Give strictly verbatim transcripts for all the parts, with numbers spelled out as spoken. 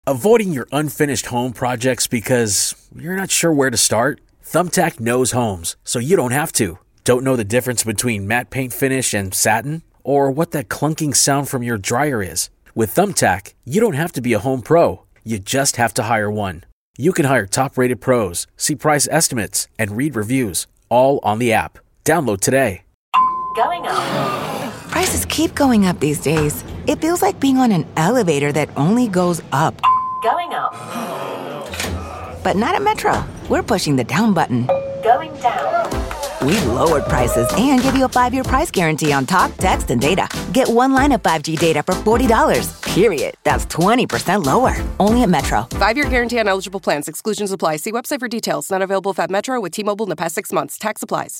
Avoiding your unfinished home projects because you're not sure where to start? Thumbtack knows homes, so you don't have to. Don't know the difference between matte paint finish and satin? Or what that clunking sound from your dryer is? With Thumbtack, you don't have to be a home pro. You just have to hire one. You can hire top-rated pros, see price estimates, and read reviews, all on the app. Download today. Going up. Prices keep going up these days. It feels like being on an elevator that only goes up. Going up. But not at Metro. We're pushing the down button. Going down. We've lowered prices and give you a five-year price guarantee on talk, text, and data. Get one line of five G data for forty dollars. Period. That's twenty percent lower. Only at Metro. Five-year guarantee on eligible plans. Exclusions apply. See website for details. Not available if at Metro with T-Mobile in the past six months. Tax applies.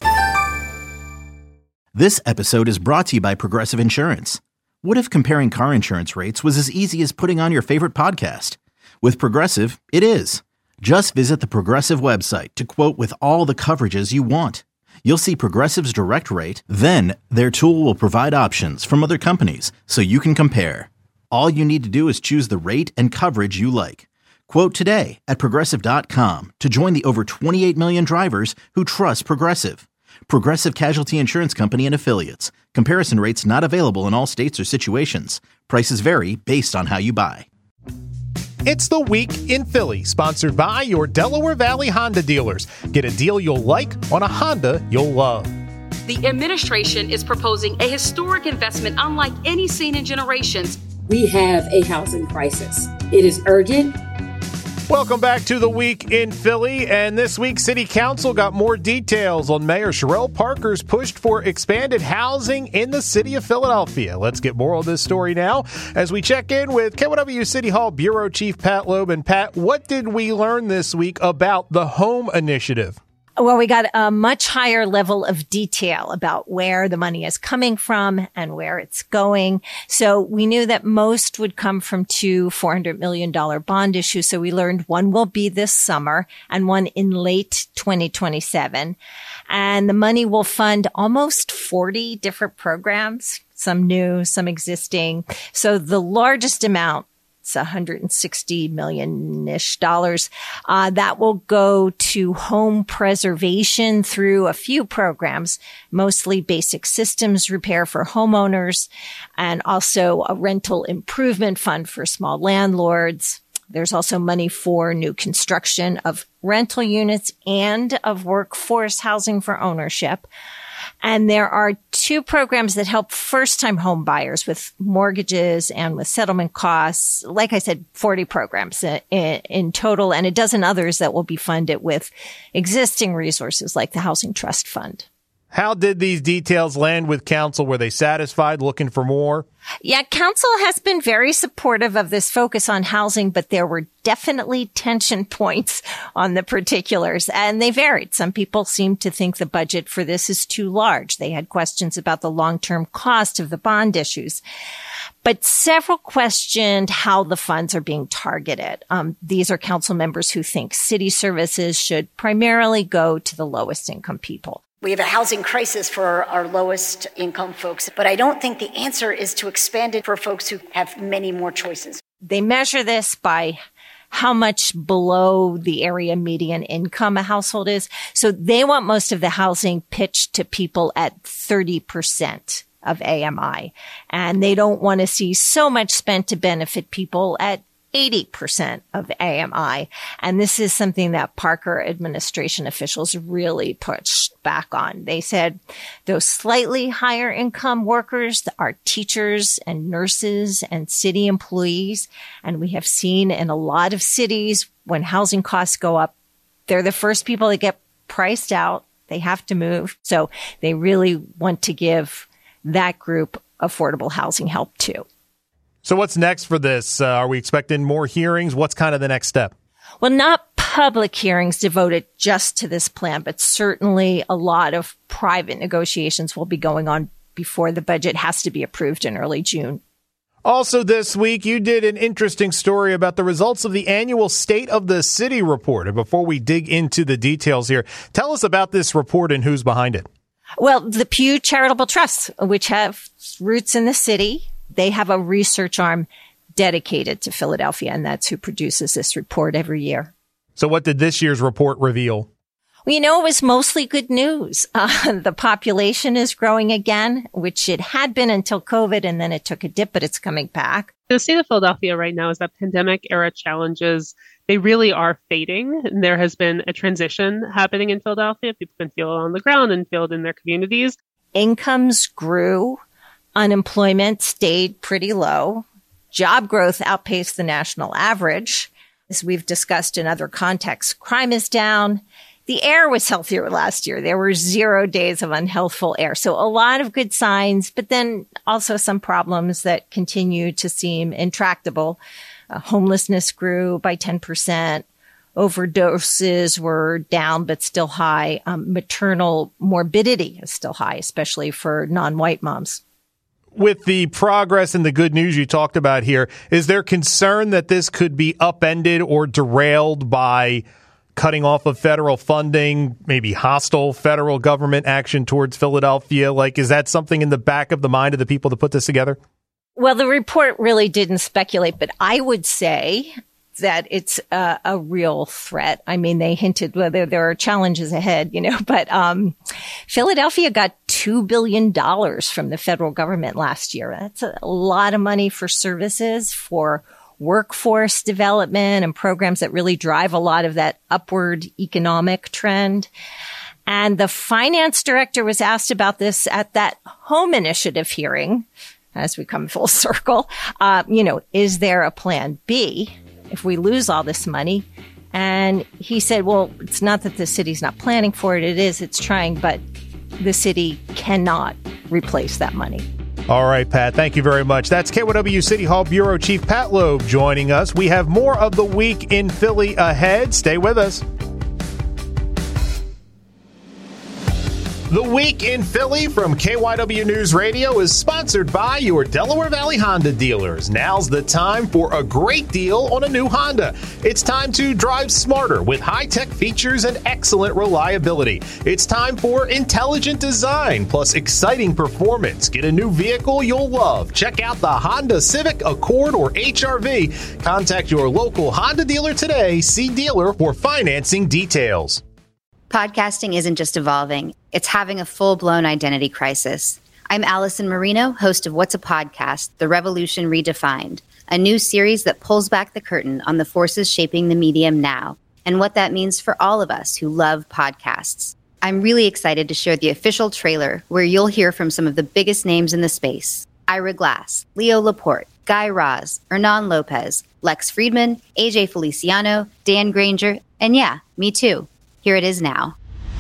This episode is brought to you by Progressive Insurance. What if comparing car insurance rates was as easy as putting on your favorite podcast? With Progressive, it is. Just visit the Progressive website to quote with all the coverages you want. You'll see Progressive's direct rate, then their tool will provide options from other companies so you can compare. All you need to do is choose the rate and coverage you like. Quote today at Progressive dot com to join the over twenty-eight million drivers who trust Progressive. Progressive Casualty Insurance Company and Affiliates. Comparison rates not available in all states or situations. Prices vary based on how you buy. It's the Week in Philly, sponsored by your Delaware Valley Honda dealers. Get a deal you'll like on a Honda you'll love. The administration is proposing a historic investment unlike any seen in generations. We have a housing crisis. It is urgent. Welcome back to the Week in Philly, and this week City Council got more details on Mayor Sherrell Parker's push for expanded housing in the city of Philadelphia. Let's get more on this story now as we check in with K Y W City Hall Bureau Chief Pat Loeb. And Pat, what did we learn this week about the Home Initiative? Well, we got a much higher level of detail about where the money is coming from and where it's going. So we knew that most would come from two four hundred million dollars bond issues. So we learned one will be this summer and one in late twenty twenty-seven. And the money will fund almost forty different programs, some new, some existing. So the largest amount, it's one hundred sixty million-ish dollars. Uh, that will go to home preservation through a few programs, mostly basic systems repair for homeowners and also a rental improvement fund for small landlords. There's also money for new construction of rental units and of workforce housing for ownership. And there are two programs that help first-time home buyers with mortgages and with settlement costs. Like I said, forty programs in, in total, and a dozen others that will be funded with existing resources like the Housing Trust Fund. How did these details land with council? Were they satisfied, looking for more? Yeah, council has been very supportive of this focus on housing, but there were definitely tension points on the particulars, and they varied. Some people seemed to think the budget for this is too large. They had questions about the long-term cost of the bond issues. But several questioned how the funds are being targeted. Um, these are council members who think city services should primarily go to the lowest income people. We have a housing crisis for our lowest income folks, but I don't think the answer is to expand it for folks who have many more choices. They measure this by how much below the area median income a household is. So they want most of the housing pitched to people at thirty percent of A M I. And they don't want to see so much spent to benefit people at eighty percent of A M I. And this is something that Parker administration officials really pushed back on. They said those slightly higher income workers are teachers and nurses and city employees. And we have seen in a lot of cities when housing costs go up, they're the first people that get priced out. They have to move. So they really want to give that group affordable housing help too. So what's next for this? Uh, are we expecting more hearings? What's kind of the next step? Well, not public hearings devoted just to this plan, but certainly a lot of private negotiations will be going on before the budget has to be approved in early June. Also this week, you did an interesting story about the results of the annual State of the City report. And before we dig into the details here, tell us about this report and who's behind it. Well, the Pew Charitable Trusts, which have roots in the city, they have a research arm. dedicated to Philadelphia, and that's who produces this report every year. So what did this year's report reveal? Well, you know, it was mostly good news. Uh, the population is growing again, which it had been until COVID, and then it took a dip, but it's coming back. The state of Philadelphia right now is that pandemic era challenges, they really are fading. And there has been a transition happening in Philadelphia. People can feel it on the ground and feel it in their communities. Incomes grew. Unemployment stayed pretty low. Job growth outpaced the national average. As we've discussed in other contexts, crime is down. The air was healthier last year. There were zero days of unhealthful air. So a lot of good signs, but then also some problems that continue to seem intractable. Uh, homelessness grew by ten percent. Overdoses were down, but still high. Um, maternal morbidity is still high, especially for non-white moms. With the progress and the good news you talked about here, is there concern that this could be upended or derailed by cutting off of federal funding, maybe hostile federal government action towards Philadelphia? Like, is that something in the back of the mind of the people that put this together? Well, the report really didn't speculate, but I would say that it's a, a real threat. I mean, they hinted whether there are challenges ahead, you know, but um, Philadelphia got two billion dollars from the federal government last year. That's a lot of money for services, for workforce development and programs that really drive a lot of that upward economic trend. And the finance director was asked about this at that home initiative hearing, as we come full circle. Uh, you know, is there a plan B if we lose all this money? And he said, well, it's not that the city's not planning for it. It is, it's trying, but the city cannot replace that money. All right, Pat, thank you very much. That's K Y W City Hall Bureau Chief Pat Loeb joining us. We have more of the week in Philly ahead. Stay with us. The Week in Philly from K Y W News Radio is sponsored by your Delaware Valley Honda dealers. Now's the time for a great deal on a new Honda. It's time to drive smarter with high-tech features and excellent reliability. It's time for intelligent design plus exciting performance. Get a new vehicle you'll love. Check out the Honda Civic, Accord, or H R V. Contact your local Honda dealer today. See dealer for financing details. Podcasting isn't just evolving, it's having a full-blown identity crisis. I'm Allison Marino, host of What's a Podcast? The Revolution Redefined, a new series that pulls back the curtain on the forces shaping the medium now and what that means for all of us who love podcasts. I'm really excited to share the official trailer where you'll hear from some of the biggest names in the space. Ira Glass, Leo Laporte, Guy Raz, Hernan Lopez, Lex Friedman, A J Feliciano, Dan Granger, and yeah, me too. Here it is now.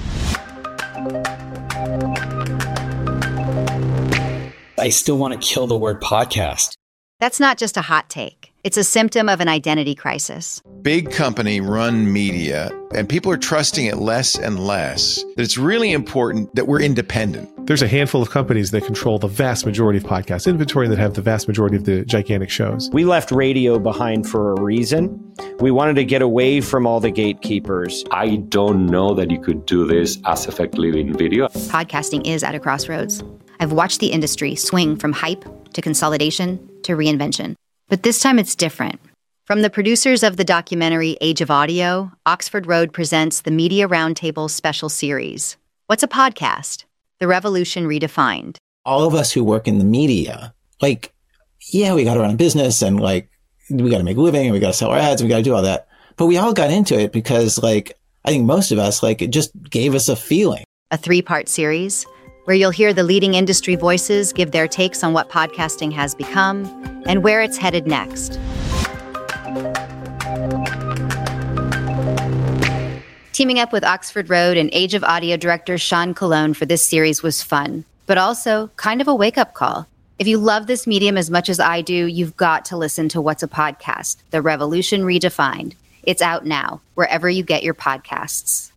I still want to kill the word podcast. That's not just a hot take. It's a symptom of an identity crisis. Big company run media, and people are trusting it less and less. It's really important that we're independent. There's a handful of companies that control the vast majority of podcast inventory that have the vast majority of the gigantic shows. We left radio behind for a reason. We wanted to get away from all the gatekeepers. I don't know that you could do this as effectively in video. Podcasting is at a crossroads. I've watched the industry swing from hype to consolidation to reinvention. But this time it's different. From the producers of the documentary Age of Audio, Oxford Road presents the Media Roundtable special series. What's a podcast? The Revolution Redefined. All of us who work in the media, like, yeah, we got to run a business and like, we got to make a living and we got to sell our ads and we got to do all that. But we all got into it because like, I think most of us, like, it just gave us a feeling. A three-part series where you'll hear the leading industry voices give their takes on what podcasting has become and where it's headed next. Teaming up with Oxford Road and Age of Audio director Sean Colon for this series was fun, but also kind of a wake-up call. If you love this medium as much as I do, you've got to listen to What's a Podcast? The Revolution Redefined. It's out now, wherever you get your podcasts.